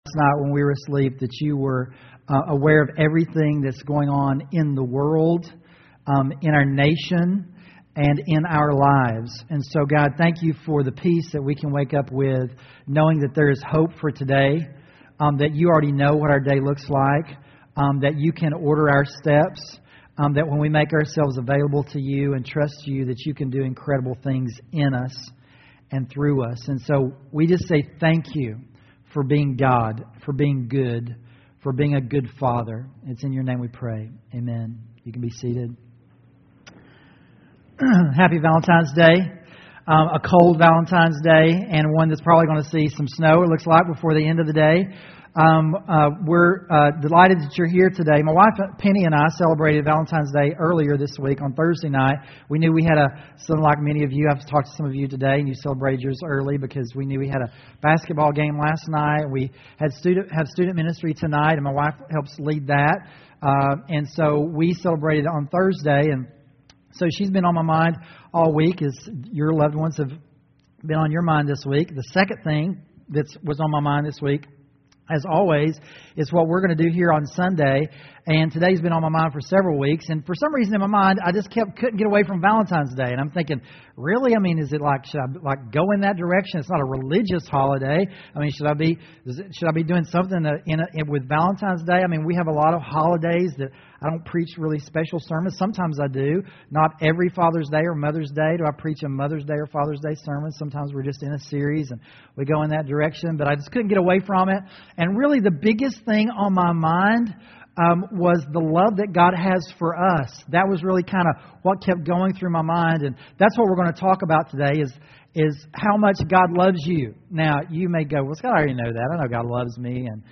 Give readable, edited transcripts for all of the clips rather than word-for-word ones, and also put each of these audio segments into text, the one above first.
night when we were asleep that you were aware of everything that's going on in the world, in our nation, and in our lives. And so, God, thank you for the peace that we can wake up with, knowing that there is hope for today, that you already know what our day looks like, that you can order our steps, that when we make ourselves available to you and trust you, that you can do incredible things in us and through us. And so we just say thank you for being God, for being good, for being a good Father. It's in your name we pray. Amen. You can be seated. Happy Valentine's Day. A cold Valentine's Day, and one that's probably going to see some snow, it looks like, before the end of the day. We're delighted that you're here today. My wife Penny and I celebrated Valentine's Day earlier this week on Thursday night. We knew we had something like many of you. I've talked to some of you today, and you celebrated yours early because we knew we had a basketball game last night. We had student ministry tonight, and my wife helps lead that. And so we celebrated on Thursday, and so she's been on my mind all week as your loved ones have been on your mind this week. The second thing that was on my mind this week, as always, is what we're going to do here on Sunday. And today's been on my mind for several weeks. And for some reason in my mind, I just couldn't get away from Valentine's Day. And I'm thinking, really? I mean, is it like, should I go in that direction? It's not a religious holiday. I mean, should I be doing something with Valentine's Day? I mean, we have a lot of holidays that I don't preach really special sermons. Sometimes I do. Not every Father's Day or Mother's Day do I preach a Mother's Day or Father's Day sermon. Sometimes we're just in a series and we go in that direction. But I just couldn't get away from it. And really the biggest thing on my mind was the love that God has for us. That was really kind of what kept going through my mind. And that's what we're going to talk about today is how much God loves you. Now, you may go, well, Scott, I already know that. I know God loves me and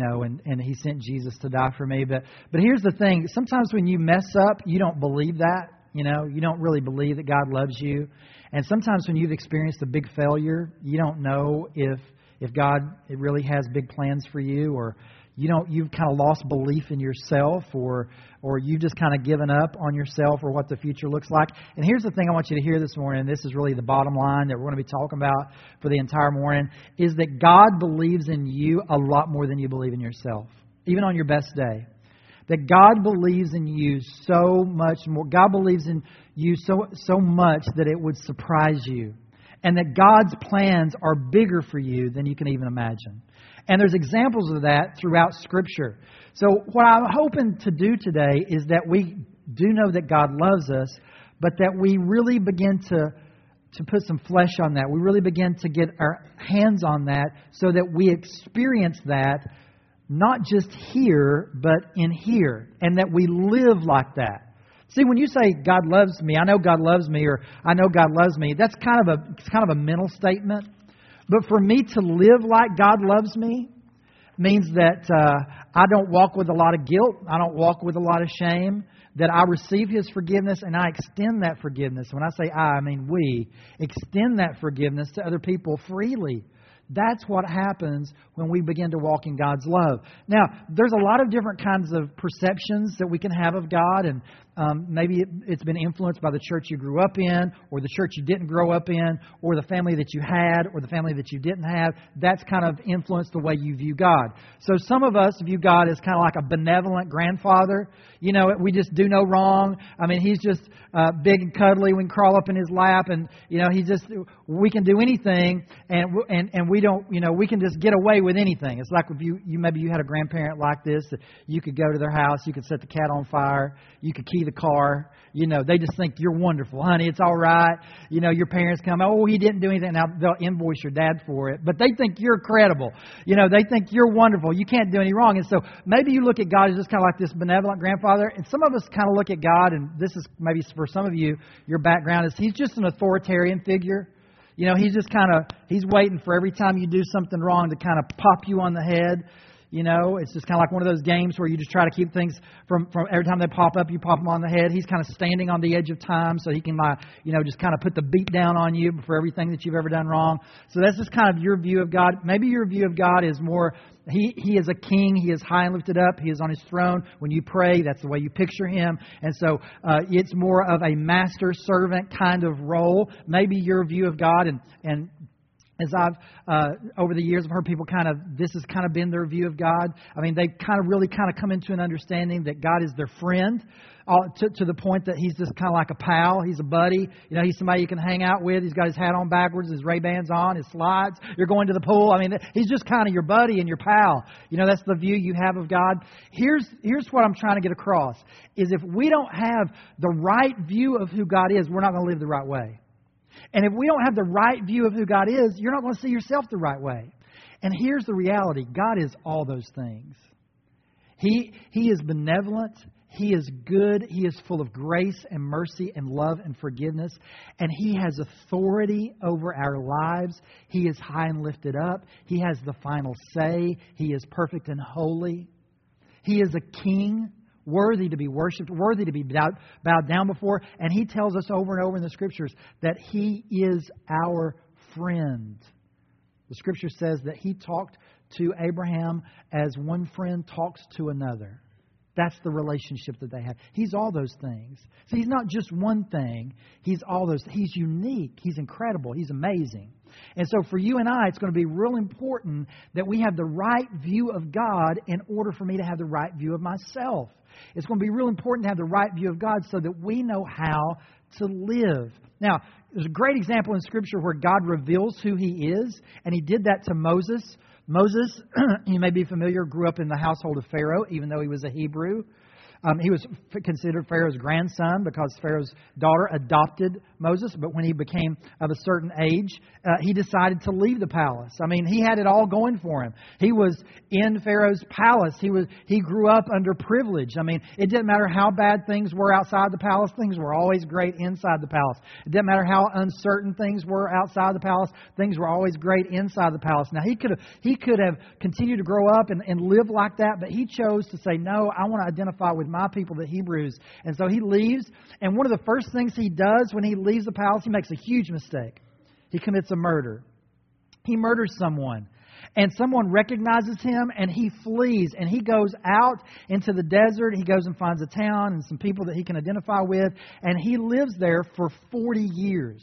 He sent Jesus to die for me. But here's the thing. Sometimes when you mess up, you don't believe that. You don't really believe that God loves you. And sometimes when you've experienced a big failure, you don't know if God really has big plans for you, or you've kind of lost belief in yourself, or you've just kind of given up on yourself or what the future looks like. And here's the thing I want you to hear this morning, and this is really the bottom line that we're going to be talking about for the entire morning, is that God believes in you a lot more than you believe in yourself, even on your best day. That God believes in you so much more. God believes in you so much that it would surprise you. And that God's plans are bigger for you than you can even imagine. And there's examples of that throughout Scripture. So what I'm hoping to do today is that we do know that God loves us, but that we really begin to put some flesh on that. We really begin to get our hands on that so that we experience that not just here, but in here. And that we live like that. See, when you say God loves me, I know God loves me, or I know God loves me, that's kind of a mental statement. But for me to live like God loves me means that I don't walk with a lot of guilt. I don't walk with a lot of shame. That I receive His forgiveness and I extend that forgiveness. When I say I mean we extend that forgiveness to other people freely. That's what happens when we begin to walk in God's love. Now, there's a lot of different kinds of perceptions that we can have of God, and maybe it's been influenced by the church you grew up in, or the church you didn't grow up in, or the family that you had, or the family that you didn't have. That's kind of influenced the way you view God. So some of us view God as kind of like a benevolent grandfather. We just do no wrong. I mean, He's just big and cuddly. We can crawl up in His lap, and we can do anything, and we don't. We can just get away with anything. It's like if maybe you had a grandparent like this, that you could go to their house, you could set the cat on fire, you could key the car. They just think you're wonderful, honey. It's all right. Your parents come, oh, he didn't do anything. Now they'll invoice your dad for it, but they think you're credible. They think you're wonderful. You can't do any wrong. And so maybe you look at God as just kind of like this benevolent grandfather. And some of us kind of look at God, and this is maybe for some of you, your background is He's just an authoritarian figure. He's just he's waiting for every time you do something wrong to kind of pop you on the head. It's just kind of like one of those games where you just try to keep things from every time they pop up, you pop them on the head. He's kind of standing on the edge of time so He can, just kind of put the beat down on you for everything that you've ever done wrong. So that's just kind of your view of God. Maybe your view of God is more, He is a king. He is high and lifted up. He is on His throne. When you pray, that's the way you picture Him. And so it's more of a master-servant kind of role. Maybe your view of God, and as I've, over the years, I've heard people this has kind of been their view of God. I mean, they've really come into an understanding that God is their friend, to the point that He's just kind of like a pal. He's a buddy. You know, He's somebody you can hang out with. He's got his hat on backwards, his Ray-Bans on, his slides. You're going to the pool. I mean, He's just kind of your buddy and your pal. You know, that's the view you have of God. Here's what I'm trying to get across, is if we don't have the right view of who God is, we're not going to live the right way. And if we don't have the right view of who God is, you're not going to see yourself the right way. And here's the reality. God is all those things. He is benevolent. He is good. He is full of grace and mercy and love and forgiveness. And He has authority over our lives. He is high and lifted up. He has the final say. He is perfect and holy. He is a king, worthy to be worshipped, worthy to be bowed down before. And He tells us over and over in the Scriptures that He is our friend. The Scripture says that He talked to Abraham as one friend talks to another. That's the relationship that they have. He's all those things. So He's not just one thing. He's all those. He's unique. He's incredible. He's amazing. And so for you and I, it's going to be real important that we have the right view of God in order for me to have the right view of myself. It's going to be real important to have the right view of God so that we know how to live. Now, there's a great example in Scripture where God reveals who He is, and He did that to Moses. Moses, you may be familiar, grew up in the household of Pharaoh, even though he was a Hebrew. He was considered Pharaoh's grandson because Pharaoh's daughter adopted Moses. But when he became of a certain age, he decided to leave the palace. I mean, he had it all going for him. He was in Pharaoh's palace. He grew up under privilege. I mean, it didn't matter how bad things were outside the palace. Things were always great inside the palace. It didn't matter how uncertain things were outside the palace. Things were always great inside the palace. Now, he could have continued to grow up and live like that, but he chose to say, no, I want to identify with my people, the Hebrews. And so he leaves, and one of the first things he does when he leaves the palace, he makes a huge mistake. He commits a murder. He murders someone. And someone recognizes him, and he flees, and he goes out into the desert. He goes and finds a town and some people that he can identify with, and he lives there for 40 years.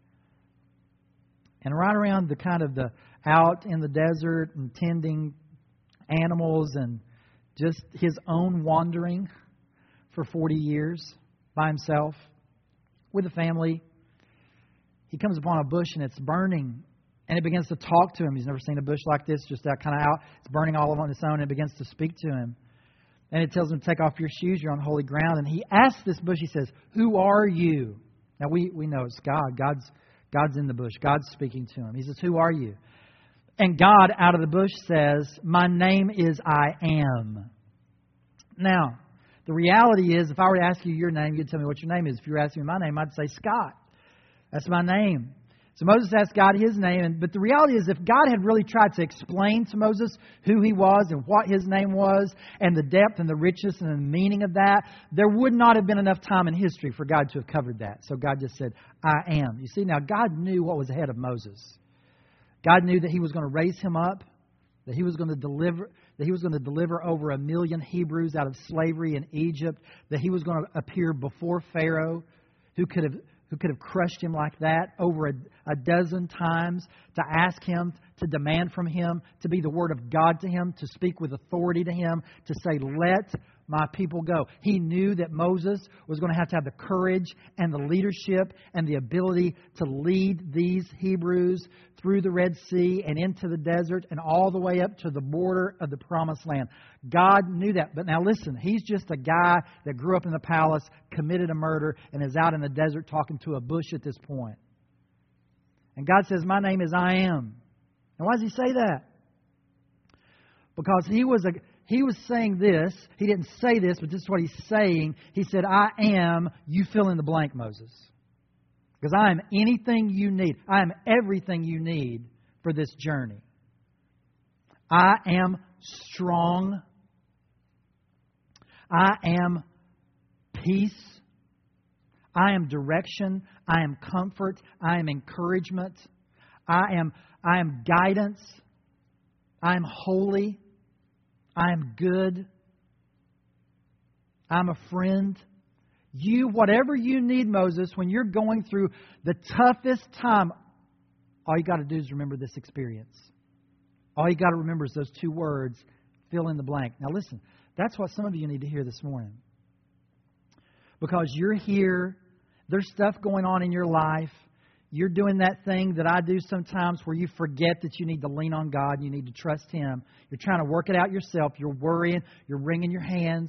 And right around the out in the desert and tending animals and just his own wandering for 40 years by himself with a family, he comes upon a bush and it's burning. And it begins to talk to him. He's never seen a bush like this, just that kind of out. It's burning all on its own, and it begins to speak to him. And it tells him to take off your shoes. You're on holy ground. And he asks this bush, he says, "Who are you?" Now, we know it's God. God's in the bush. God's speaking to him. He says, "Who are you?" And God, out of the bush, says, "My name is I Am." Now, the reality is, if I were to ask you your name, you'd tell me what your name is. If you were asking me my name, I'd say Scott. That's my name. So Moses asked God his name, but the reality is if God had really tried to explain to Moses who he was and what his name was and the depth and the richness and the meaning of that, there would not have been enough time in history for God to have covered that. So God just said, "I am." You see, now God knew what was ahead of Moses. God knew that he was going to raise him up, that he was going to deliver over 1 million Hebrews out of slavery in Egypt, that he was going to appear before Pharaoh, who could have crushed him like that over a dozen times, to ask him, to demand from him, to be the Word of God to him, to speak with authority to him, to say, "Let my people go." He knew that Moses was going to have the courage and the leadership and the ability to lead these Hebrews through the Red Sea and into the desert and all the way up to the border of the Promised Land. God knew that. But now listen, he's just a guy that grew up in the palace, committed a murder, and is out in the desert talking to a bush at this point. And God says, "My name is I Am." And why does he say that? Because he was saying this. He didn't say this, but this is what he's saying. He said, "I am," you fill in the blank, Moses. Because I am anything you need. I am everything you need for this journey. I am strong. I am peace. I am direction. I am comfort. I am encouragement. I am guidance. I am holy. I am good. I'm a friend. Whatever you need, Moses, when you're going through the toughest time all you got to do is remember this experience. All you got to remember is those two words, fill in the blank. Now listen, that's what some of you need to hear this morning. Because you're here, there's stuff going on in your life. You're doing that thing that I do sometimes where you forget that you need to lean on God and you need to trust Him. You're trying to work it out yourself. You're worrying. You're wringing your hands.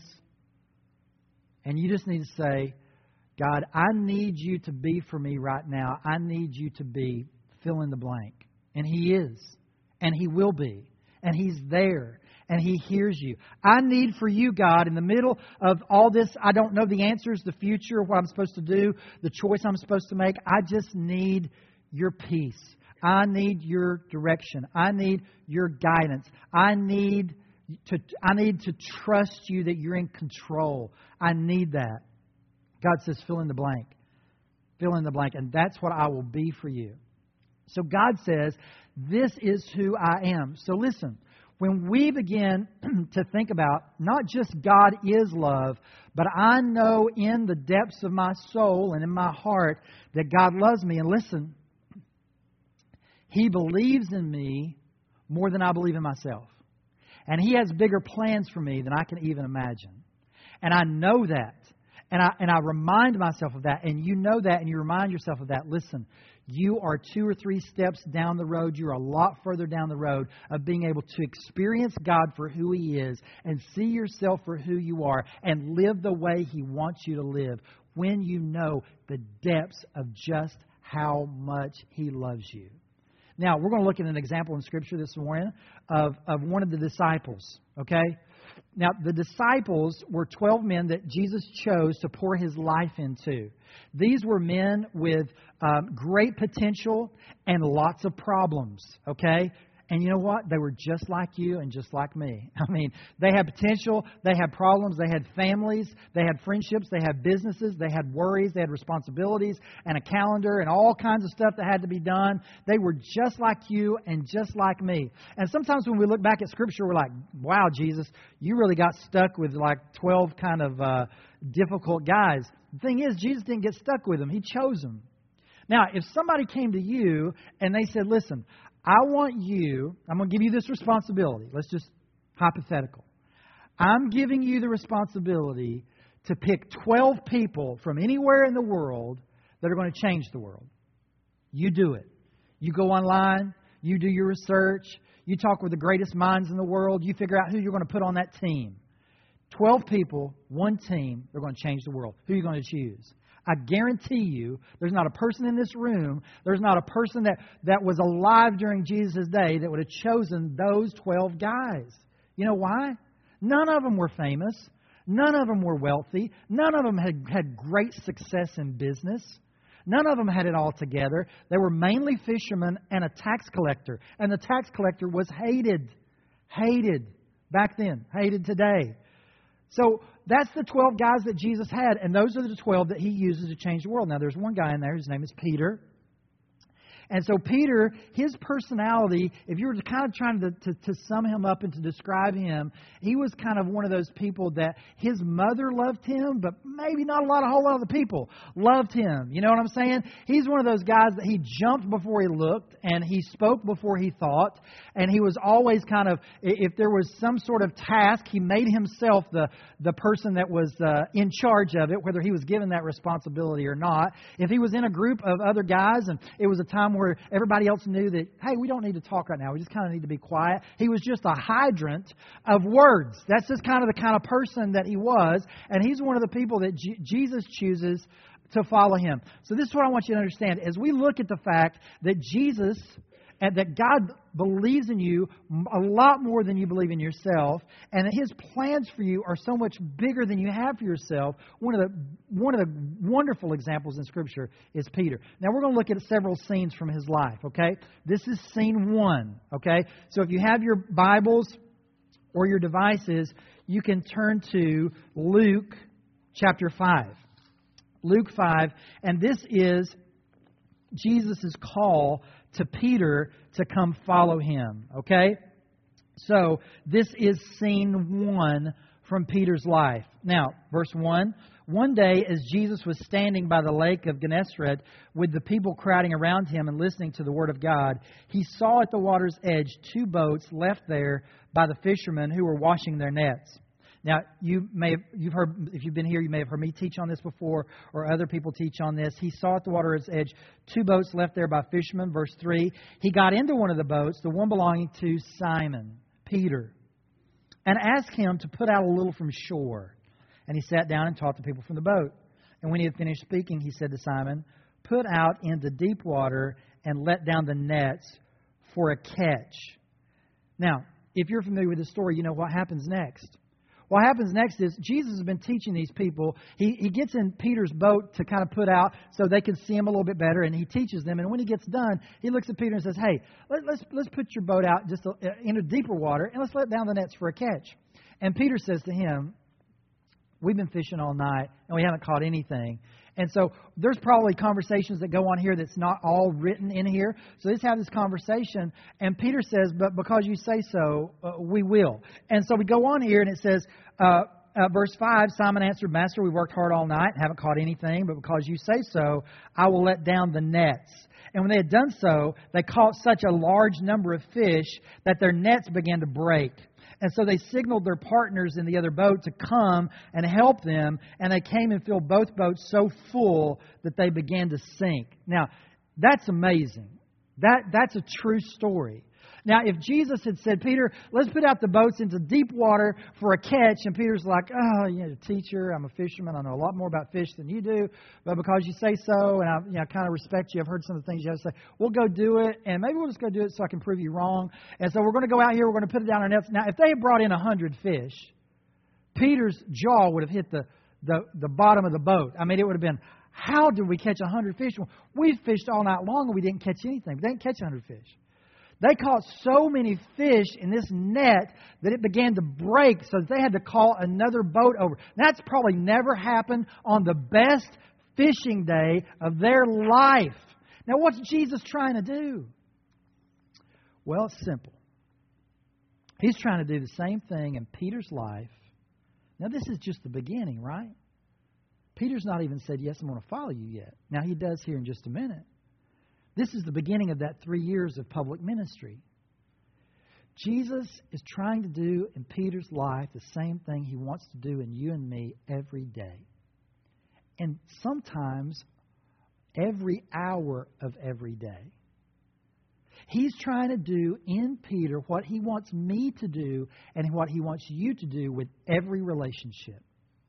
And you just need to say, God, I need you to be for me right now. I need you to be fill in the blank. And He is. And He will be. And He's there. And He hears you. I need for you, God, in the middle of all this, I don't know the answers, the future, what I'm supposed to do, the choice I'm supposed to make. I just need your peace. I need your direction. I need your guidance. I need to trust you that you're in control. I need that. God says, fill in the blank. Fill in the blank. And that's what I will be for you. So God says, this is who I am. So listen. When we begin to think about not just God is love, but I know in the depths of my soul and in my heart that God loves me. And listen, He believes in me more than I believe in myself. And He has bigger plans for me than I can even imagine. And I know that. And I remind myself of that. And you know that and you remind yourself of that. Listen, you are 2 or 3 steps down the road. You're a lot further down the road of being able to experience God for who He is and see yourself for who you are and live the way He wants you to live when you know the depths of just how much He loves you. Now, we're going to look at an example in Scripture this morning of one of the disciples, okay? Now, the disciples were 12 men that Jesus chose to pour His life into. These were men with great potential and lots of problems, okay? And you know what? They were just like you and just like me. I mean, they had potential, they had problems, they had families, they had friendships, they had businesses, they had worries, they had responsibilities and a calendar and all kinds of stuff that had to be done. They were just like you and just like me. And sometimes when we look back at Scripture, we're like, wow, Jesus, you really got stuck with like 12 kind of difficult guys. The thing is, Jesus didn't get stuck with them. He chose them. Now, if somebody came to you and they said, listen, I'm going to give you this responsibility. Let's just hypothetical. I'm giving you the responsibility to pick 12 people from anywhere in the world that are going to change the world. You do it. You go online. You do your research. You talk with the greatest minds in the world. You figure out who you're going to put on that team. 12 people, one team, they're going to change the world. Who are you going to choose? I guarantee you, there's not a person in this room, there's not a person that was alive during Jesus' day that would have chosen those 12 guys. You know why? None of them were famous. None of them were wealthy. None of them had great success in business. None of them had it all together. They were mainly fishermen and a tax collector. And the tax collector was hated. Hated back then. Hated today. So that's the 12 guys that Jesus had, and those are the 12 that He uses to change the world. Now, there's one guy in there, his name is Peter. And so Peter, his personality, if you were kind of trying to sum him up and to describe him, he was kind of one of those people that his mother loved him, but maybe not a whole lot of the people loved him. You know what I'm saying? He's one of those guys that he jumped before he looked, and he spoke before he thought, and he was always kind of, if there was some sort of task, he made himself the person that was in charge of it, whether he was given that responsibility or not. If he was in a group of other guys, and it was a time where everybody else knew that, hey, we don't need to talk right now. We just kind of need to be quiet. He was just a hydrant of words. That's just kind of the kind of person that he was. And he's one of the people that Jesus chooses to follow Him. So this is what I want you to understand. As we look at the fact that Jesus and that God believes in you a lot more than you believe in yourself, and that His plans for you are so much bigger than you have for yourself. One of the wonderful examples in Scripture is Peter. Now we're going to look at several scenes from his life, okay? This is scene 1, okay? So if you have your Bibles or your devices, you can turn to Luke chapter 5. Luke 5, and this is Jesus' call to Peter to come follow Him, okay? So, this is scene 1 from Peter's life. Now, verse 1, One day, as Jesus was standing by the lake of Gennesaret with the people crowding around him and listening to the word of God, he saw at the water's edge 2 boats left there by the fishermen who were washing their nets. Now, you've heard, if you've been here, you may have heard me teach on this before, or other people teach on this. He saw at the water's edge 2 boats left there by fishermen. Verse 3, he got into one of the boats, the one belonging to Simon, Peter, and asked him to put out a little from shore. And he sat down and taught the people from the boat. And when he had finished speaking, he said to Simon, put out into deep water and let down the nets for a catch. Now, if you're familiar with the story, you know what happens next. What happens next is Jesus has been teaching these people. He gets in Peter's boat to kind of put out so they can see him a little bit better, and he teaches them. And when he gets done, he looks at Peter and says, hey, let's put your boat out just into deeper water, and let's let down the nets for a catch. And Peter says to him, we've been fishing all night, and we haven't caught anything. And so there's probably conversations that go on here that's not all written in here. So let's have this conversation. And Peter says, but because you say so, we will. And so we go on here, and it says, verse 5, Simon answered, Master, we worked hard all night and haven't caught anything, but because you say so, I will let down the nets. And when they had done so, they caught such a large number of fish that their nets began to break. And so they signaled their partners in the other boat to come and help them. And they came and filled both boats so full that they began to sink. Now, that's amazing. That's a true story. Now, if Jesus had said, Peter, let's put out the boats into deep water for a catch, and Peter's like, oh, teacher, I'm a fisherman. I know a lot more about fish than you do, but because you say so, and I kind of respect you, I've heard some of the things you have to say, we'll go do it, and maybe we'll just go do it so I can prove you wrong. And so we're going to go out here, we're going to put it down our nets. Now, if they had brought in 100 fish, Peter's jaw would have hit the bottom of the boat. I mean, it would have been, how did we catch 100 fish? We fished all night long, and we didn't catch anything. We didn't catch 100 fish. They caught so many fish in this net that it began to break, so they had to call another boat over. That's probably never happened on the best fishing day of their life. Now, what's Jesus trying to do? Well, it's simple. He's trying to do the same thing in Peter's life. Now, this is just the beginning, right? Peter's not even said, yes, I'm going to follow you yet. Now, he does here in just a minute. This is the beginning of that 3 years of public ministry. Jesus is trying to do in Peter's life the same thing he wants to do in you and me every day. And sometimes every hour of every day. He's trying to do in Peter what he wants me to do and what he wants you to do with every relationship.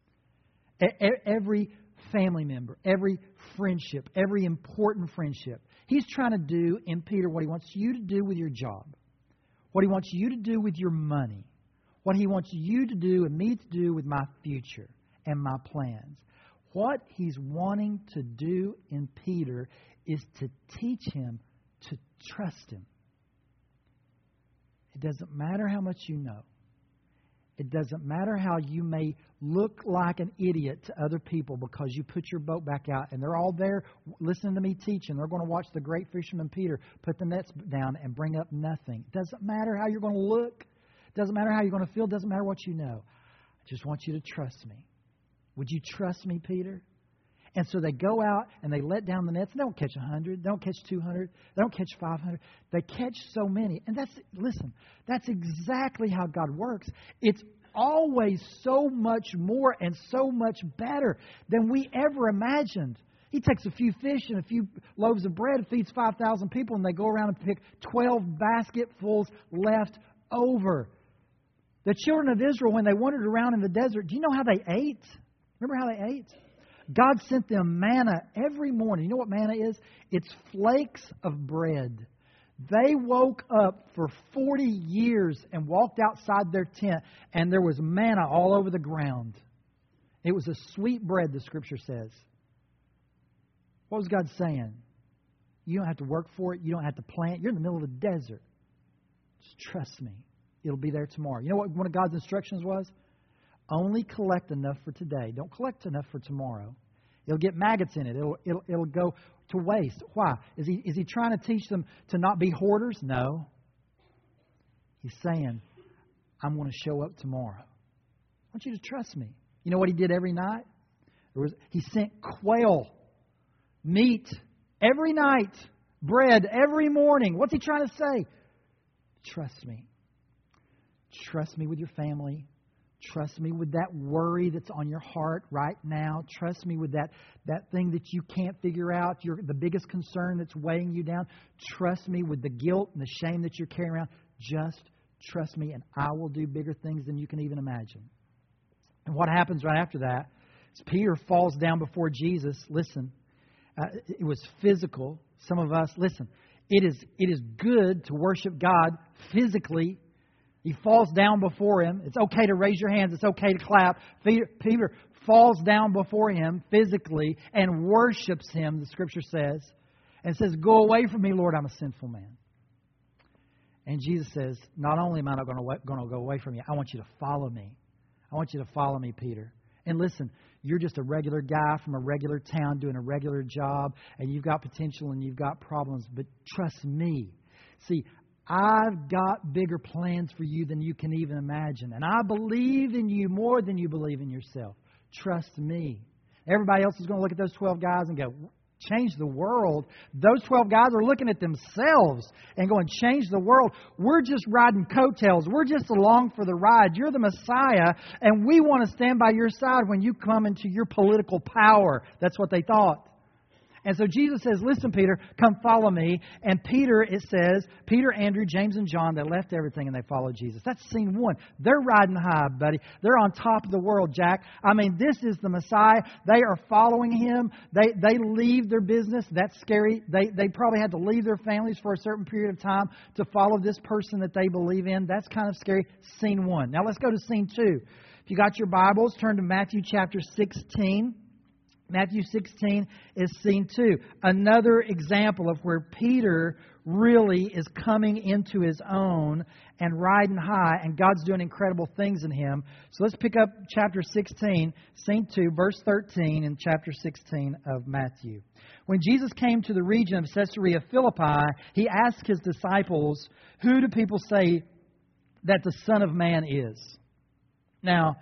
Every family member, every friendship, every important friendship. He's trying to do in Peter what he wants you to do with your job, what he wants you to do with your money, what he wants you to do and me to do with my future and my plans. What he's wanting to do in Peter is to teach him to trust him. It doesn't matter how much you know. It doesn't matter how you may look like an idiot to other people because you put your boat back out and they're all there listening to me teach, and they're going to watch the great fisherman Peter put the nets down and bring up nothing. It doesn't matter how you're going to look. It doesn't matter how you're going to feel. It doesn't matter what you know. I just want you to trust me. Would you trust me, Peter? And so they go out and they let down the nets. They don't catch 100. They don't catch 200. They don't catch 500. They catch so many. And that's exactly how God works. It's always so much more and so much better than we ever imagined. He takes a few fish and a few loaves of bread and feeds 5,000 people, and they go around and pick 12 basketfuls left over. The children of Israel, when they wandered around in the desert, do you know how they ate? Remember how they ate? God sent them manna every morning. You know what manna is? It's flakes of bread. They woke up for 40 years and walked outside their tent, and there was manna all over the ground. It was a sweet bread, the Scripture says. What was God saying? You don't have to work for it. You don't have to plant. You're in the middle of the desert. Just trust me. It'll be there tomorrow. You know what one of God's instructions was? Only collect enough for today. Don't collect enough for tomorrow. It'll get maggots in it. It'll go to waste. Why? Is he trying to teach them to not be hoarders? No. He's saying, I'm going to show up tomorrow. I want you to trust me. You know what he did every night? He sent quail, meat every night, bread every morning. What's He trying to say? Trust me. Trust me with your family. Trust me with that worry that's on your heart right now. Trust me with that thing that you can't figure out, the biggest concern that's weighing you down. Trust me with the guilt and the shame that you're carrying around. Just trust me, and I will do bigger things than you can even imagine. And what happens right after that is Peter falls down before Jesus. Listen, it was physical. Some of us, listen, it is good to worship God physically. He falls down before Him. It's okay to raise your hands. It's okay to clap. Peter falls down before Him physically and worships Him, the Scripture says, and says, "Go away from me, Lord, I'm a sinful man." And Jesus says, not only am I not going to go away from you, I want you to follow me. I want you to follow me, Peter. And listen, you're just a regular guy from a regular town doing a regular job, and you've got potential and you've got problems, but trust me. See, I've got bigger plans for you than you can even imagine. And I believe in you more than you believe in yourself. Trust me. Everybody else is going to look at those 12 guys and go, change the world. Those 12 guys are looking at themselves and going, change the world. We're just riding coattails. We're just along for the ride. You're the Messiah, and we want to stand by your side when you come into your political power. That's what they thought. And so Jesus says, listen, Peter, come follow me. And Peter, it says, Peter, Andrew, James, and John, they left everything and they followed Jesus. That's scene one. They're riding high, buddy. They're on top of the world, Jack. I mean, this is the Messiah. They are following Him. They leave their business. That's scary. They probably had to leave their families for a certain period of time to follow this person that they believe in. That's kind of scary. Scene one. Now let's go to scene two. If you got your Bibles, turn to Matthew chapter 16. Matthew 16 is scene 2. Another example of where Peter really is coming into his own and riding high, and God's doing incredible things in him. So let's pick up chapter 16, scene 2, verse 13 in chapter 16 of Matthew. When Jesus came to the region of Caesarea Philippi, He asked His disciples, "Who do people say that the Son of Man is?" Now,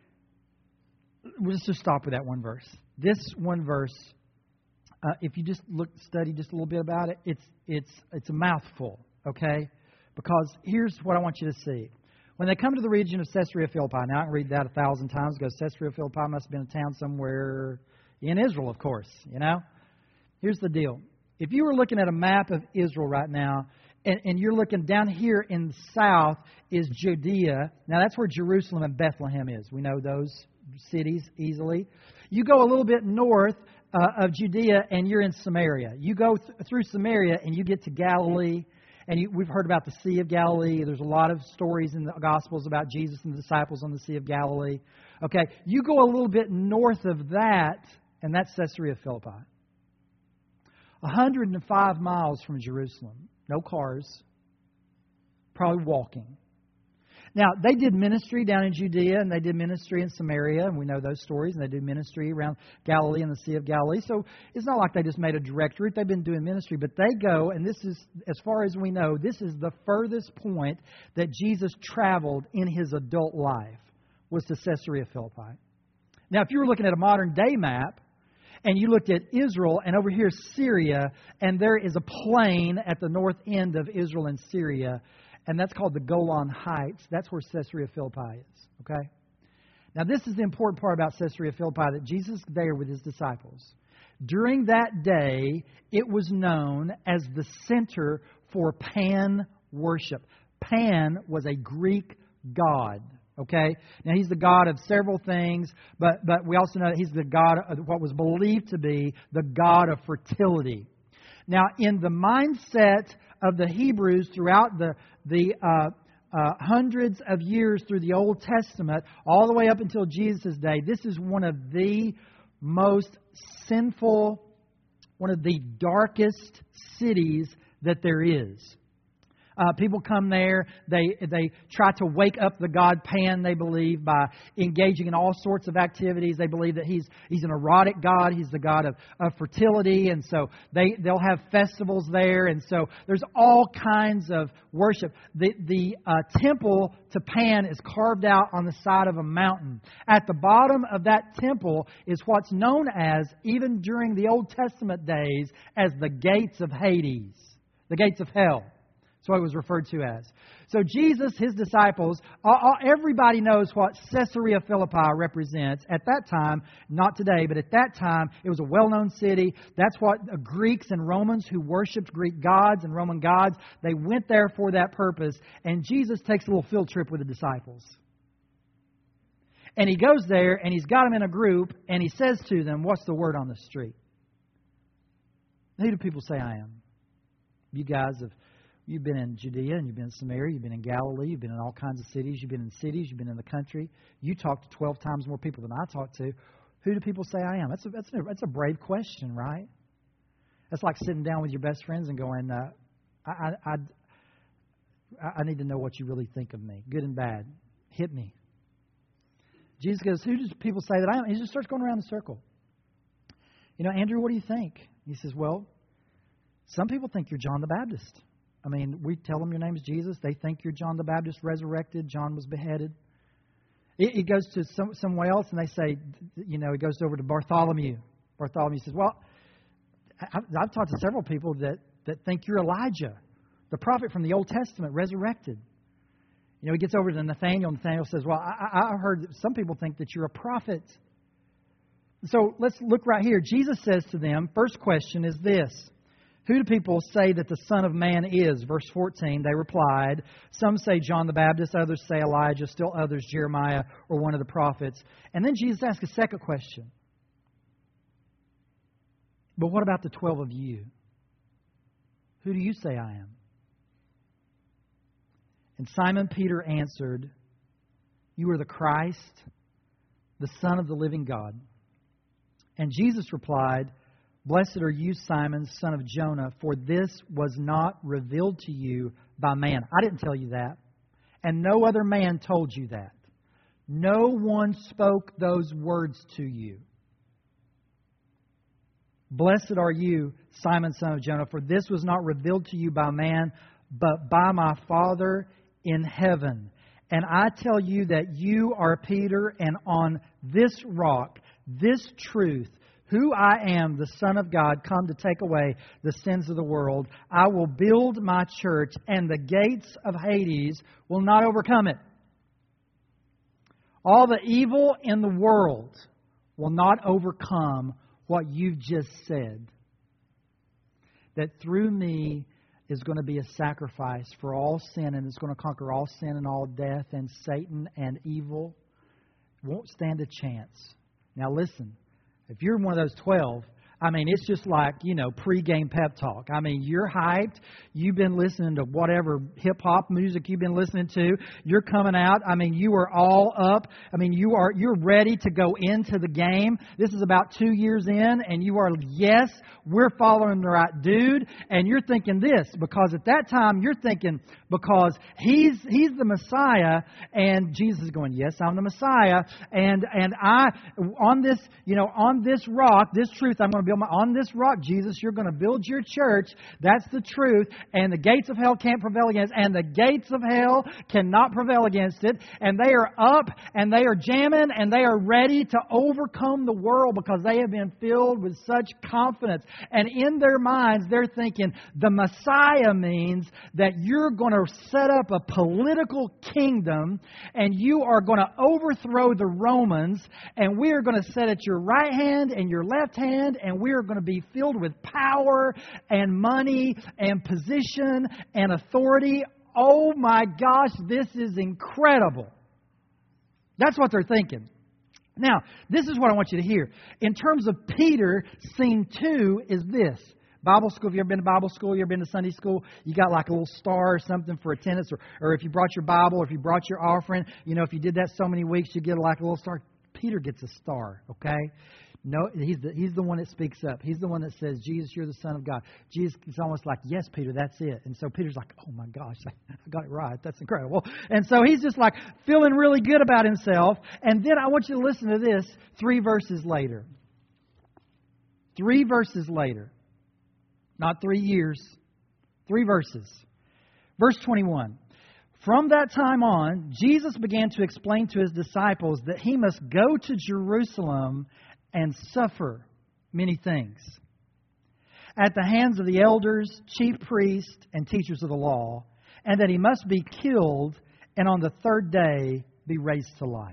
let's just stop with that one verse. This one verse, if you just study just a little bit about it, it's a mouthful, okay? Because here's what I want you to see. When they come to the region of Caesarea Philippi, now I can read that 1,000 times, because Caesarea Philippi must have been a town somewhere in Israel, of course, you know? Here's the deal. If you were looking at a map of Israel right now, and you're looking down here in the south is Judea. Now that's where Jerusalem and Bethlehem is. We know those cities easily. You go a little bit north of Judea and you're in Samaria. You go through Samaria and you get to Galilee. And we've heard about the Sea of Galilee. There's a lot of stories in the Gospels about Jesus and the disciples on the Sea of Galilee. Okay, you go a little bit north of that, and that's Caesarea Philippi. 105 miles from Jerusalem. No cars. Probably walking. Now, they did ministry down in Judea, and they did ministry in Samaria, and we know those stories, and they did ministry around Galilee and the Sea of Galilee. So it's not like they just made a direct route. They've been doing ministry, but they go, and this is, as far as we know, this is the furthest point that Jesus traveled in His adult life, was to Caesarea Philippi. Now, if you were looking at a modern day map, and you looked at Israel, and over here is Syria, and there is a plain at the north end of Israel and Syria, and that's called the Golan Heights. That's where Caesarea Philippi is, okay? Now, this is the important part about Caesarea Philippi, that Jesus was there with His disciples. During that day, it was known as the center for Pan worship. Pan was a Greek god. Okay? Now, he's the god of several things, but we also know that he's the god of what was believed to be the god of fertility. Now, in the mindset of the Hebrews throughout the hundreds of years through the Old Testament, all the way up until Jesus' day, this is one of the most sinful, one of the darkest cities that there is. People come there. They try to wake up the god Pan, they believe, by engaging in all sorts of activities. They believe that he's an erotic god. He's the god of fertility. And so they'll have festivals there. And so there's all kinds of worship. The temple to Pan is carved out on the side of a mountain. At the bottom of that temple is what's known as, even during the Old Testament days, as the gates of Hades, the gates of hell. That's what it was referred to as. So Jesus, His disciples, everybody knows what Caesarea Philippi represents. At that time, not today, but at that time, it was a well-known city. That's what Greeks and Romans who worshipped Greek gods and Roman gods, they went there for that purpose. And Jesus takes a little field trip with the disciples. And He goes there, and He's got them in a group, and He says to them, what's the word on the street? Who do people say I am? You guys you've been in Judea, and you've been in Samaria, you've been in Galilee, you've been in all kinds of cities, you've been in the country. You talk to 12 times more people than I talk to. Who do people say I am? That's a brave question, right? That's like sitting down with your best friends and going, I need to know what you really think of me, good and bad. Hit me. Jesus goes, who do people say that I am? He just starts going around the circle. Andrew, what do you think? He says, well, some people think you're John the Baptist. I mean, we tell them your name's Jesus. They think you're John the Baptist resurrected. John was beheaded. It goes to somewhere else, and they say, it goes over to Bartholomew. Bartholomew says, well, I've talked to several people that think you're Elijah, the prophet from the Old Testament, resurrected. He gets over to Nathanael. Nathanael says, well, I heard that some people think that you're a prophet. So let's look right here. Jesus says to them, first question is this. Who do people say that the Son of Man is? Verse 14, they replied, some say John the Baptist, others say Elijah, still others Jeremiah or one of the prophets. And then Jesus asks a second question. But what about the 12 of you? Who do you say I am? And Simon Peter answered, you are the Christ, the Son of the living God. And Jesus replied, blessed are you, Simon, son of Jonah, for this was not revealed to you by man. I didn't tell you that. And no other man told you that. No one spoke those words to you. Blessed are you, Simon, son of Jonah, for this was not revealed to you by man, but by my Father in heaven. And I tell you that you are Peter, and on this rock, this truth, who I am, the Son of God, come to take away the sins of the world, I will build my church, and the gates of Hades will not overcome it. All the evil in the world will not overcome what you've just said. That through me is going to be a sacrifice for all sin, and it's going to conquer all sin and all death and Satan and evil. Won't stand a chance. Now listen. If you're one of those 12, it's just like, pre-game pep talk. You're hyped. You've been listening to whatever hip-hop music you've been listening to. You're coming out. You are all up. You're ready to go into the game. This is about 2 years in, and you are, yes, we're following the right dude. And you're thinking this, because at that time, you're thinking, because he's the Messiah, and Jesus is going, yes, I'm the Messiah. And I, on this rock, this truth, I'm going to build on this rock, Jesus, you're going to build your church. That's the truth. And the gates of hell can't prevail against it. And the gates of hell cannot prevail against it. And they are up and they are jamming and they are ready to overcome the world because they have been filled with such confidence. And in their minds, they're thinking the Messiah means that you're going to set up a political kingdom and you are going to overthrow the Romans, and we are going to sit at your right hand and your left hand, and we are going to be filled with power and money and position and authority. Oh my gosh, this is incredible. That's what they're thinking. Now, this is what I want you to hear. In terms of Peter, scene 2 is this. Bible school, if you've ever been to Bible school, you've ever been to Sunday school, you got like a little star or something for attendance, or if you brought your Bible, or if you brought your offering, if you did that so many weeks, you get like a little star. Peter gets a star, okay? No, he's the one that speaks up. He's the one that says, Jesus, you're the Son of God. Jesus is almost like, yes, Peter, that's it. And so Peter's like, oh my gosh, I got it right. That's incredible. And so he's just like feeling really good about himself. And then I want you to listen to this 3 verses later. 3 verses later. Not 3 years. 3 verses. Verse 21. From that time on, Jesus began to explain to his disciples that he must go to Jerusalem and suffer many things at the hands of the elders, chief priests, and teachers of the law, and that he must be killed and on the 3rd day be raised to life.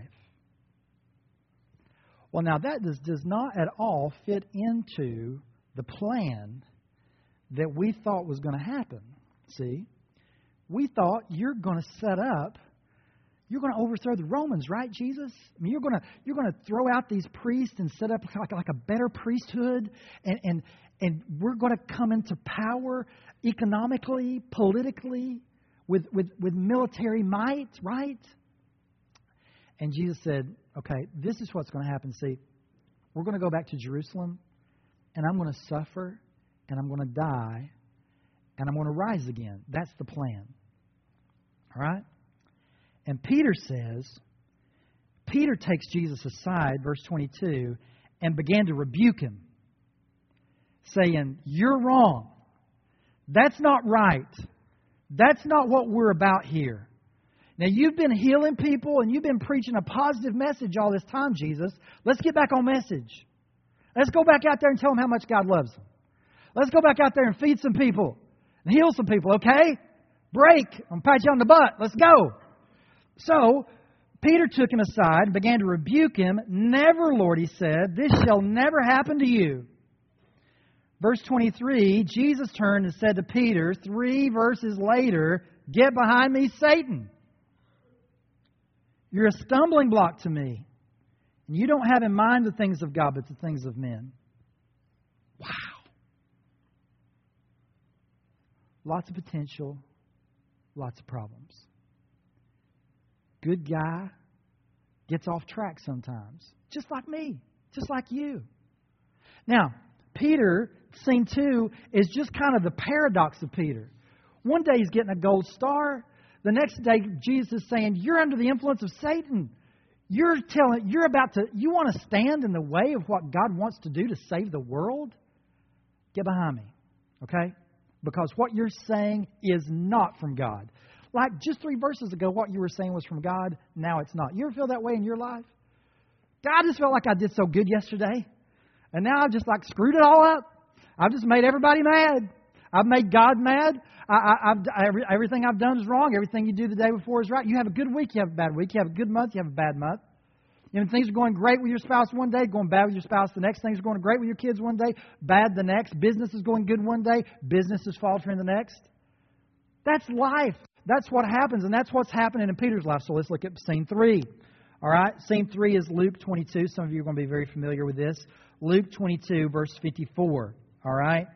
Well, now that does not at all fit into the plan that we thought was going to happen. See? We thought you're going to set up, you're going to overthrow the Romans, right, Jesus? I mean, you're going to throw out these priests and set up like a better priesthood, and we're going to come into power economically, politically, with military might, right? And Jesus said, okay, this is what's going to happen. See, we're going to go back to Jerusalem, and I'm going to suffer, and I'm going to die, and I'm going to rise again. That's the plan. All right? And Peter takes Jesus aside, verse 22, and began to rebuke him, saying, you're wrong. That's not right. That's not what we're about here. Now, you've been healing people and you've been preaching a positive message all this time, Jesus. Let's get back on message. Let's go back out there and tell them how much God loves them. Let's go back out there and feed some people and heal some people, okay? Break. I'm going to pat you on the butt. Let's go. So, Peter took him aside and began to rebuke him. Never, Lord, he said, this shall never happen to you. Verse 23, Jesus turned and said to Peter, 3 verses later, get behind me, Satan. You're a stumbling block to me. And you don't have in mind the things of God, but the things of men. Wow. Lots of potential, lots of problems. Good guy gets off track sometimes. Just like me. Just like you. Now, Peter, scene 2, is just kind of the paradox of Peter. One day he's getting a gold star. The next day Jesus is saying, you're under the influence of Satan. You want to stand in the way of what God wants to do to save the world? Get behind me. Okay? Because what you're saying is not from God. Like just 3 verses ago, what you were saying was from God. Now it's not. You ever feel that way in your life? God, I just felt like I did so good yesterday. And now I've just like screwed it all up. I've just made everybody mad. I've made God mad. Everything I've done is wrong. Everything you do the day before is right. You have a good week, you have a bad week. You have a good month, you have a bad month. You know, things are going great with your spouse one day, going bad with your spouse the next. Things are going great with your kids one day, bad the next. Business is going good one day, business is faltering the next. That's life. That's what happens, and that's what's happening in Peter's life. So let's look at scene 3. All right, scene 3 is Luke 22. Some of you are going to be very familiar with this. Luke 22, verse 54. All right.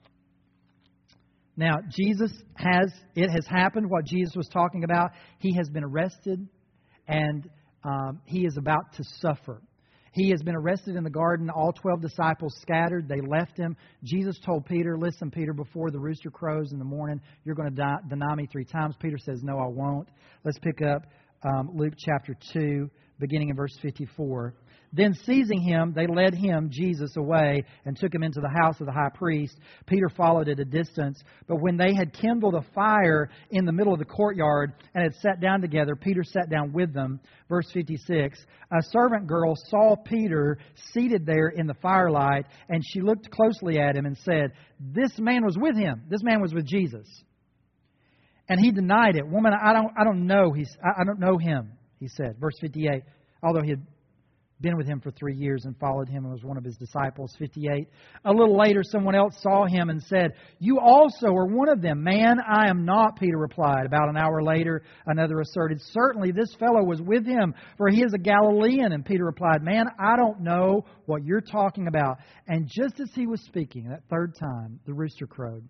Now, it has happened, what Jesus was talking about. He has been arrested, and he is about to suffer. He has been arrested in the garden. All 12 disciples scattered. They left him. Jesus told Peter, listen, Peter, before the rooster crows in the morning, you're going to deny me 3 times. Peter says, no, I won't. Let's pick up Luke chapter 2, beginning in verse 54. Then seizing him, they led him, Jesus, away and took him into the house of the high priest. Peter followed at a distance. But when they had kindled a fire in the middle of the courtyard and had sat down together, Peter sat down with them. Verse 56, a servant girl saw Peter seated there in the firelight, and she looked closely at him and said, this man was with him. This man was with Jesus. And he denied it. Woman, I don't know. I don't know him, he said. Verse 58, although he had been with him for 3 years and followed him and was one of his disciples. 58. A little later, someone else saw him and said, you also are one of them. Man, I am not, Peter replied. About an hour later, another asserted, certainly this fellow was with him, for he is a Galilean. And Peter replied, man, I don't know what you're talking about. And just as he was speaking, that 3rd time, the rooster crowed.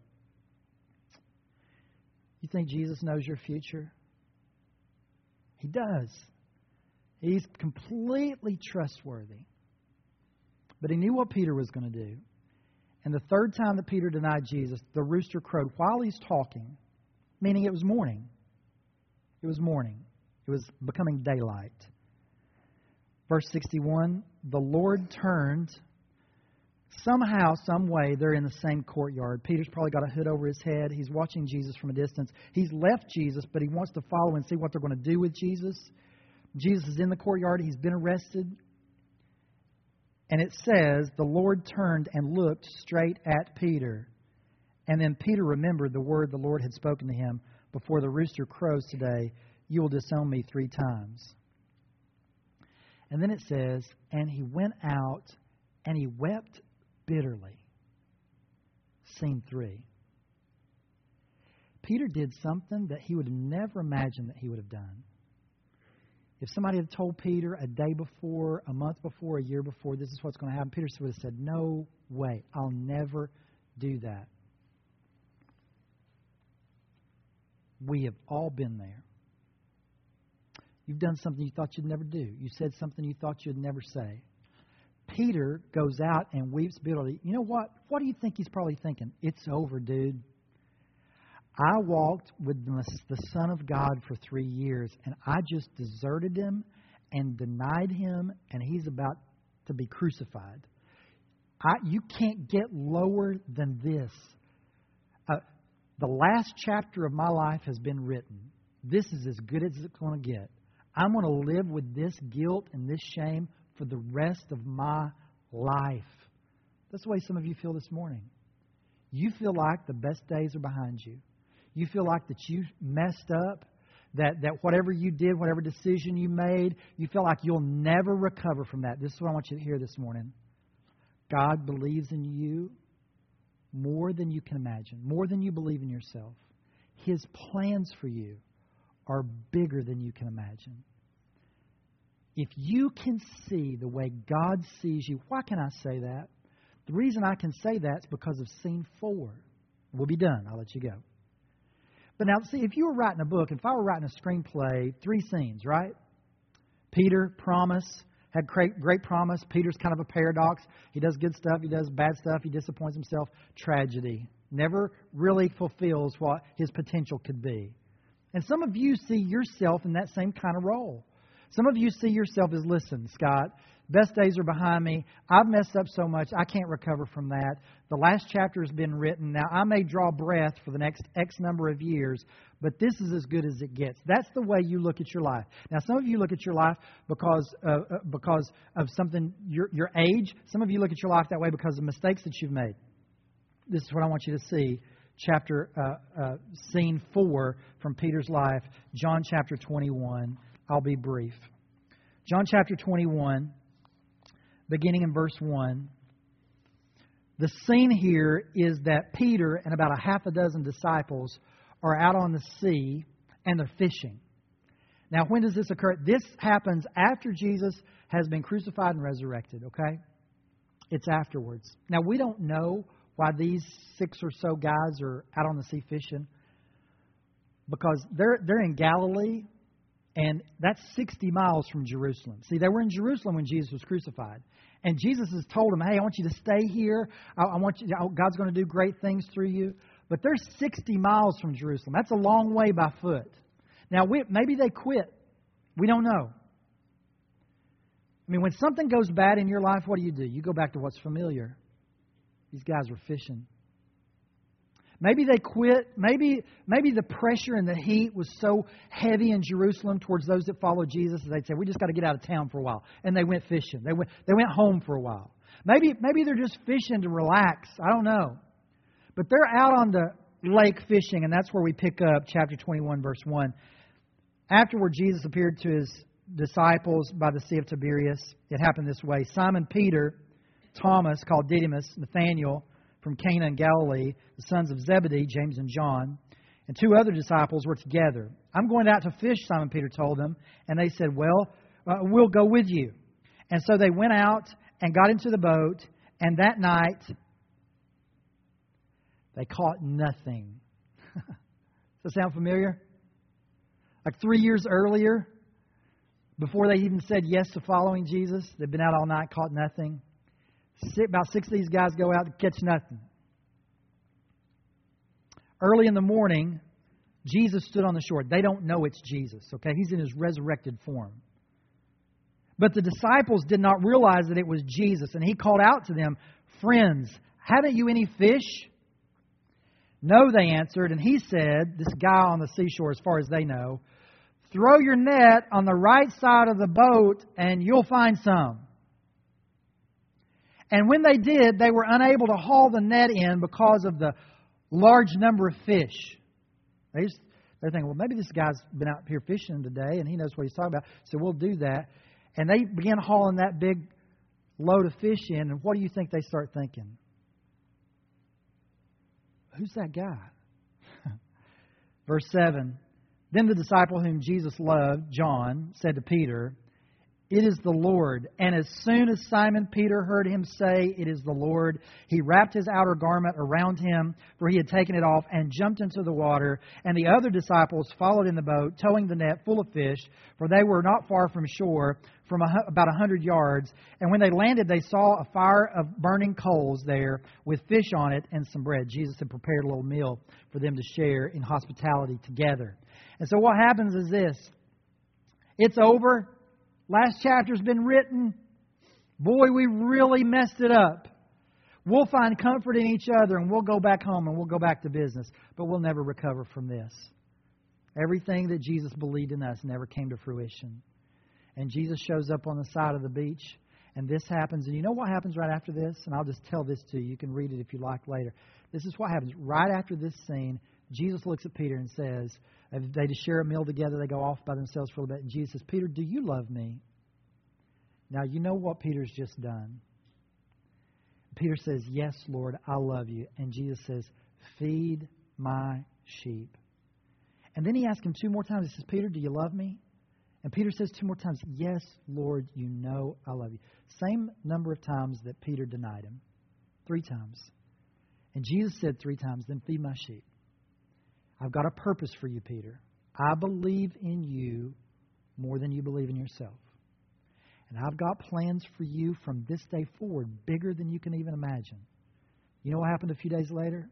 You think Jesus knows your future? He does. He's completely trustworthy. But he knew what Peter was going to do. And the third time that Peter denied Jesus, the rooster crowed while he's talking, meaning it was morning. It was morning. It was becoming daylight. Verse 61, the Lord turned. Somehow, some way, they're in the same courtyard. Peter's probably got a hood over his head. He's watching Jesus from a distance. He's left Jesus, but he wants to follow and see what they're going to do with Jesus. Jesus is in the courtyard. He's been arrested. And it says, the Lord turned and looked straight at Peter. And then Peter remembered the word the Lord had spoken to him. Before the rooster crows today, you will disown me 3 times. And then it says, and he went out and he wept bitterly. Scene 3. Peter did something that he would have never imagined that he would have done. If somebody had told Peter a day before, a month before, a year before, this is what's going to happen, Peter would have said, no way, I'll never do that. We have all been there. You've done something you thought you'd never do. You said something you thought you'd never say. Peter goes out and weeps bitterly. You know what? What do you think he's probably thinking? It's over, dude. I walked with the Son of God for 3 years, and I just deserted him and denied him, and he's about to be crucified. You can't get lower than this. The last chapter of my life has been written. This is as good as it's going to get. I'm going to live with this guilt and this shame for the rest of my life. That's the way some of you feel this morning. You feel like the best days are behind you. You feel like that you messed up, that whatever you did, whatever decision you made, you feel like you'll never recover from that. This is what I want you to hear this morning. God believes in you more than you can imagine, more than you believe in yourself. His plans for you are bigger than you can imagine. If you can see the way God sees you, why can I say that? The reason I can say that is because of scene 4. We'll be done. I'll let you go. But now, see, if you were writing a book, if I were writing a screenplay, 3 scenes, right? Peter, promise, had great promise. Peter's kind of a paradox. He does good stuff. He does bad stuff. He disappoints himself. Tragedy. Never really fulfills what his potential could be. And some of you see yourself in that same kind of role. Some of you see yourself as, listen, Scott, best days are behind me. I've messed up so much, I can't recover from that. The last chapter has been written. Now, I may draw breath for the next X number of years, but this is as good as it gets. That's the way you look at your life. Now, some of you look at your life because of something, your age. Some of you look at your life that way because of mistakes that you've made. This is what I want you to see. Scene 4 from Peter's life, John chapter 21. I'll be brief. John chapter 21, beginning in verse 1. The scene here is that Peter and about a half a dozen disciples are out on the sea and they're fishing. Now, when does this occur? This happens after Jesus has been crucified and resurrected, okay? It's afterwards. Now, we don't know why these 6 or so guys are out on the sea fishing, because they're in Galilee. And that's 60 miles from Jerusalem. See, they were in Jerusalem when Jesus was crucified. And Jesus has told them, hey, I want you to stay here. I want you. God's going to do great things through you. But they're 60 miles from Jerusalem. That's a long way by foot. Now, maybe they quit. We don't know. I mean, when something goes bad in your life, what do? You go back to what's familiar. These guys were fishing. Maybe they quit. Maybe the pressure and the heat was so heavy in Jerusalem towards those that followed Jesus that they'd say, we just got to get out of town for a while. And they went fishing. They went home for a while. Maybe they're just fishing to relax. I don't know. But they're out on the lake fishing, and that's where we pick up chapter 21, verse 1. Afterward, Jesus appeared to his disciples by the Sea of Tiberias. It happened this way. Simon Peter, Thomas, called Didymus, Nathanael, from Cana in Galilee, the sons of Zebedee, James and John, and 2 other disciples were together. I'm going out to fish, Simon Peter told them. And they said, well, we'll go with you. And so they went out and got into the boat, and that night they caught nothing. Does that sound familiar? Like 3 years earlier, before they even said yes to following Jesus, they'd been out all night, caught nothing. About 6 of these guys go out to catch nothing. Early in the morning, Jesus stood on the shore. They don't know it's Jesus, okay? He's in His resurrected form. But the disciples did not realize that it was Jesus. And He called out to them, "Friends, haven't you any fish?" "No," they answered. And He said, this guy on the seashore, as far as they know, "Throw your net on the right side of the boat and you'll find some." And when they did, they were unable to haul the net in because of the large number of fish. They're thinking, well, maybe this guy's been out here fishing today and he knows what he's talking about, so we'll do that. And they began hauling that big load of fish in, and what do you think they start thinking? Who's that guy? Verse 7, then the disciple whom Jesus loved, John, said to Peter, "It is the Lord." And as soon as Simon Peter heard him say, "It is the Lord," he wrapped his outer garment around him, for he had taken it off, and jumped into the water. And the other disciples followed in the boat, towing the net full of fish, for they were not far from shore, from about 100 yards. And when they landed, they saw a fire of burning coals there, with fish on it and some bread. Jesus had prepared a little meal for them to share in hospitality together. And so what happens is this. It's over. Last chapter's been written. Boy, we really messed it up. We'll find comfort in each other and we'll go back home and we'll go back to business. But we'll never recover from this. Everything that Jesus believed in us never came to fruition. And Jesus shows up on the side of the beach and this happens. And you know what happens right after this? And I'll just tell this to you. You can read it if you like later. This is what happens. Right after this scene, Jesus looks at Peter and says, they just share a meal together. They go off by themselves for a little bit. And Jesus says, "Peter, do you love me?" Now, you know what Peter's just done. Peter says, "Yes, Lord, I love you." And Jesus says, "Feed my sheep." And then he asks him 2 more times. He says, "Peter, do you love me?" And Peter says 2 more times, "Yes, Lord, you know I love you." Same number of times that Peter denied him. 3 times. And Jesus said 3 times, "Then feed my sheep. I've got a purpose for you, Peter. I believe in you more than you believe in yourself. And I've got plans for you from this day forward, bigger than you can even imagine." You know what happened a few days later?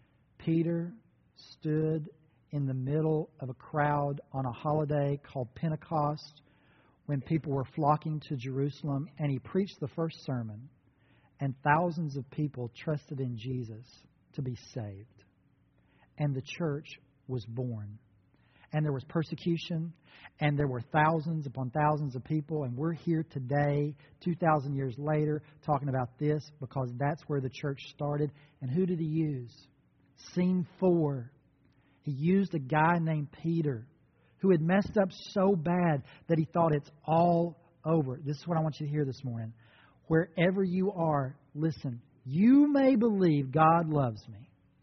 Peter stood in the middle of a crowd on a holiday called Pentecost when people were flocking to Jerusalem, and he preached the first sermon, and thousands of people trusted in Jesus to be saved. And the church was born. And there was persecution, and there were thousands upon thousands of people, and we're here today, 2,000 years later, talking about this because that's where the church started. And who did he use? Scene 4. He used a guy named Peter who had messed up so bad that he thought it's all over. This is what I want you to hear this morning. Wherever you are, listen, you may believe God loves me.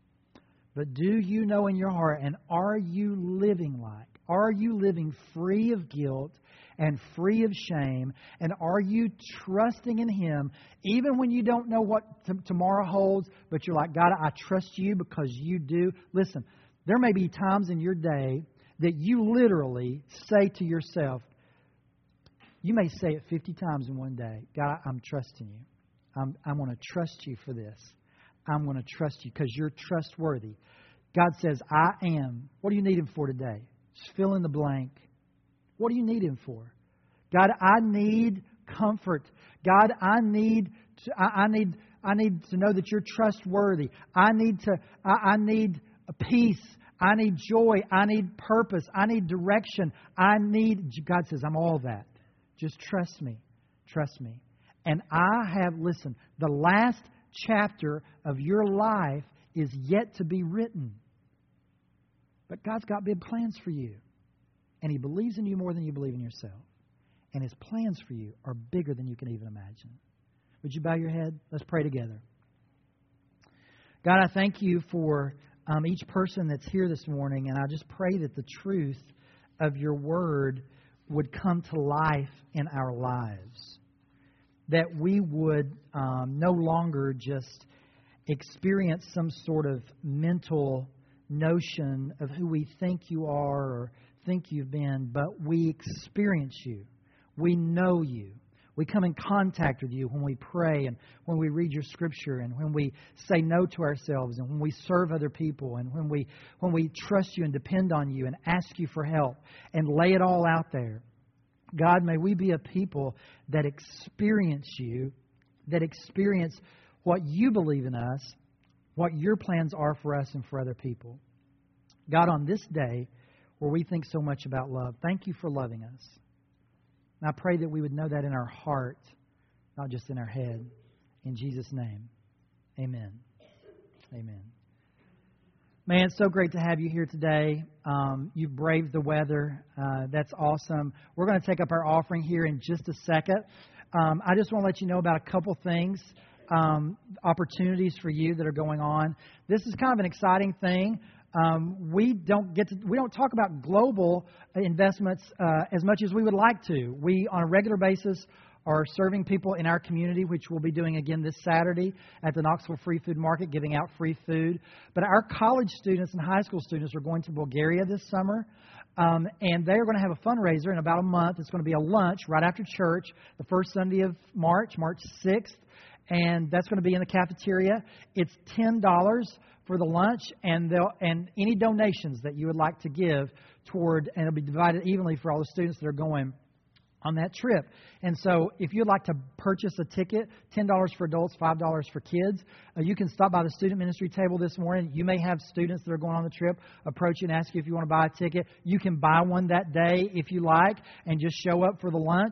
But do you know in your heart, and are you living like? Are you living free of guilt and free of shame? And are you trusting in Him even when you don't know what tomorrow holds? But you're like, "God, I trust you because you do." Listen, there may be times in your day that you literally say to yourself, you may say it 50 times in one day, "God, I'm trusting you. I'm going to trust you for this. I'm going to trust you because you're trustworthy." God says, "I am." What do you need Him for today? Just fill in the blank. What do you need Him for? God, I need comfort. God, I need to know that you're trustworthy. I need a peace. I need joy. I need purpose. I need direction. God says, "I'm all that. Just trust me. Trust me." And listen, the last chapter of your life is yet to be written. But God's got big plans for you. And He believes in you more than you believe in yourself. And His plans for you are bigger than you can even imagine. Would you bow your head? Let's pray together. God, I thank you for each person that's here this morning. And I just pray that the truth of your word would come to life in our lives. That we would no longer just experience some sort of mental notion of who we think you are or think you've been, but we experience you. We know you. We come in contact with you when we pray and when we read your Scripture and when we say no to ourselves and when we serve other people and when we trust you and depend on you and ask you for help and lay it all out there. God, may we be a people that experience you, that experience what you believe in us, what your plans are for us and for other people. God, on this day where we think so much about love, thank you for loving us. And I pray that we would know that in our heart, not just in our head. In Jesus' name, amen. Amen. Man, it's so great to have you here today. You've braved the weather. That's awesome. We're going to take up our offering here in just a second. I just want to let you know about a couple things, opportunities for you that are going on. This is kind of an exciting thing. We don't talk about global investments as much as we would like to. We, on a regular basis, are serving people in our community, which we'll be doing again this Saturday at the Knoxville Free Food Market, giving out free food. But our college students and high school students are going to Bulgaria this summer, and they are going to have a fundraiser in about a month. It's going to be a lunch right after church, the first Sunday of March 6th, and that's going to be in the cafeteria. It's $10 for the lunch, and any donations that you would like to give toward, and it'll be divided evenly for all the students that are going on that trip. And so if you'd like to purchase a ticket, $10 for adults, $5 for kids, you can stop by the student ministry table this morning. You may have students that are going on the trip approach you and ask you if you want to buy a ticket. You can buy one that day if you like and just show up for the lunch.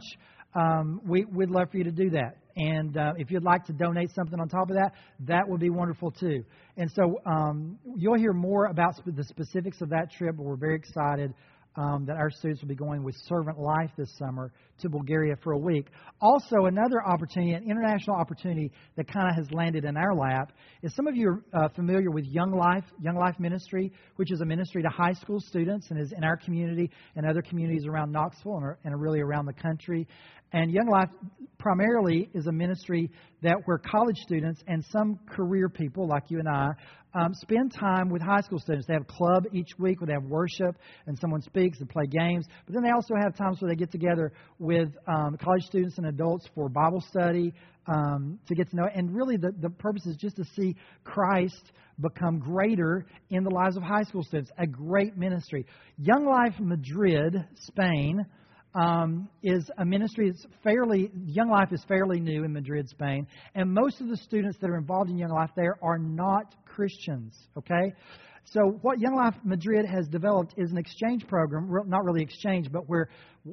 We'd love for you to do that. And if you'd like to donate something on top of that, that would be wonderful too. And so you'll hear more about the specifics of that trip, but we're very excited that our students will be going with Servant Life this summer to Bulgaria for a week. Also, another opportunity, an international opportunity that kind of has landed in our lap, is some of you are familiar with Young Life Ministry, which is a ministry to high school students and is in our community and other communities around Knoxville and really around the country. And Young Life primarily is a ministry where college students and some career people like you and I spend time with high school students. They have a club each week where they have worship and someone speaks and play games. But then they also have times where they get together with college students and adults for Bible study to get to know. And really the purpose is just to see Christ become greater in the lives of high school students. A great ministry. Young Life Madrid, Spain, is a ministry that's Young Life is fairly new in Madrid, Spain, and most of the students that are involved in Young Life there are not Christians, okay? So what Young Life Madrid has developed is an exchange program, not really exchange, but where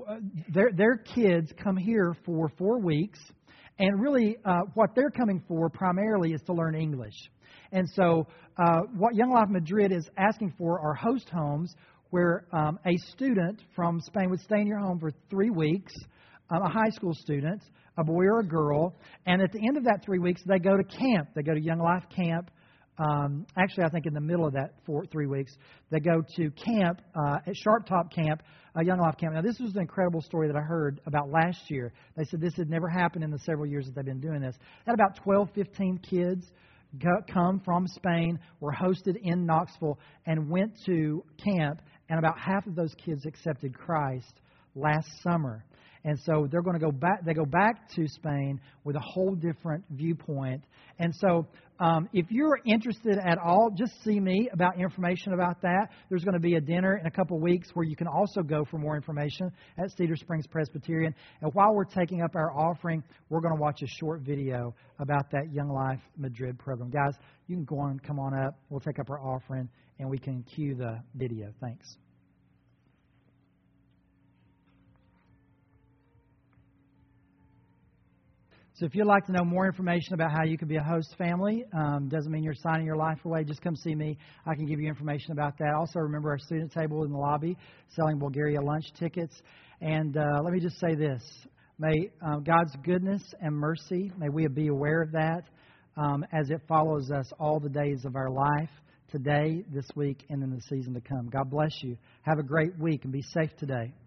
their kids come here for 4 weeks, and really what they're coming for primarily is to learn English. And so what Young Life Madrid is asking for are host homes where a student from Spain would stay in your home for 3 weeks, a high school student, a boy or a girl, and at the end of that 3 weeks, they go to camp. They go to Young Life Camp. Actually, I think in the middle of that 3 weeks, they go to camp at Sharp Top Camp, Young Life Camp. Now, this was an incredible story that I heard about last year. They said this had never happened in the several years that they've been doing this. They had about 12, 15 kids come from Spain, were hosted in Knoxville, and went to camp, and about half of those kids accepted Christ last summer. And so they're going to go back. They go back to Spain with a whole different viewpoint. And so if you're interested at all, just see me about information about that. There's going to be a dinner in a couple of weeks where you can also go for more information at Cedar Springs Presbyterian. And while we're taking up our offering, we're going to watch a short video about that Young Life Madrid program. Guys, you can go on, come on up. We'll take up our offering, and we can cue the video. Thanks. So if you'd like to know more information about how you can be a host family, doesn't mean you're signing your life away, just come see me. I can give you information about that. Also, remember our student table in the lobby selling Bulgaria lunch tickets. And let me just say this. May God's goodness and mercy, may we be aware of that as it follows us all the days of our life, today, this week, and in the season to come. God bless you. Have a great week and be safe today.